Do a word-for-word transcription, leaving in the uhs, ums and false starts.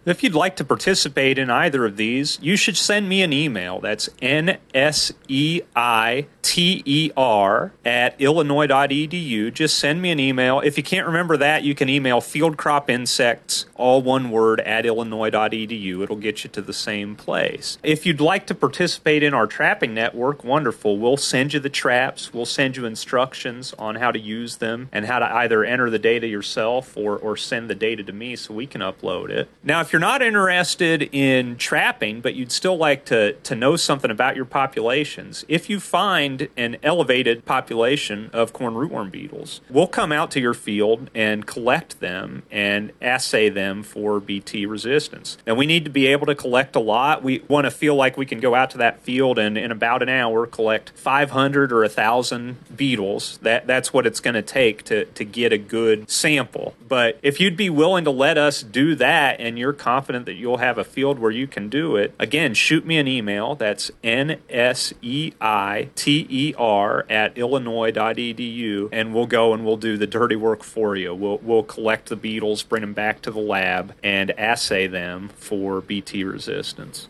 If you'd like to participate in either of these, you should send me an email. That's N S E I T E R at illinois dot e d u. Just send me an email. If you can't remember that, you can email field crop insects, all one word, at illinois dot e d u. It'll get you to the same place. If you'd like to participate in our trapping network, wonderful. We'll send you the traps. We'll send you instructions on how to use them and how to either enter the data yourself or, or send the data to me so we can upload it. Now, if you're not interested in trapping, but you'd still like to, to know something about your populations, if you find an elevated population of corn rootworm beetles, we'll come out to your field and collect them and assay them for B T resistance. And we need to be able to collect a lot. We want to feel like we can go out to that field and in about an hour collect five hundred or one thousand beetles. That, that's what it's going to take to, to get a good sample. But if you'd be willing to let us do that and you're confident that you'll have a field where you can do it, again, shoot me an email. That's N S E I T E R at illinois dot e d u, and we'll go and we'll do the dirty work for you. We'll, we'll collect the beetles, bring them back to the lab, and assay them for B T resistance.